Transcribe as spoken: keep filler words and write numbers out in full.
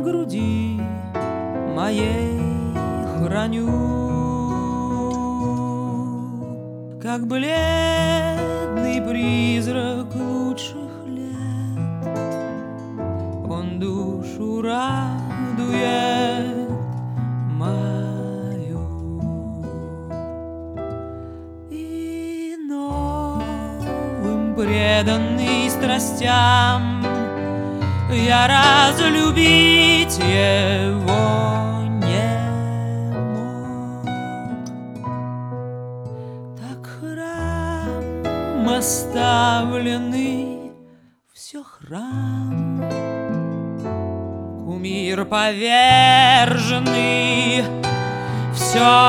груди моей храню. Как бледный призрак лучших лет, он душу радует мою. И новым преданный страстям я разлюбить его не мог. Так храм оставленный, все храм, кумир поверженный, все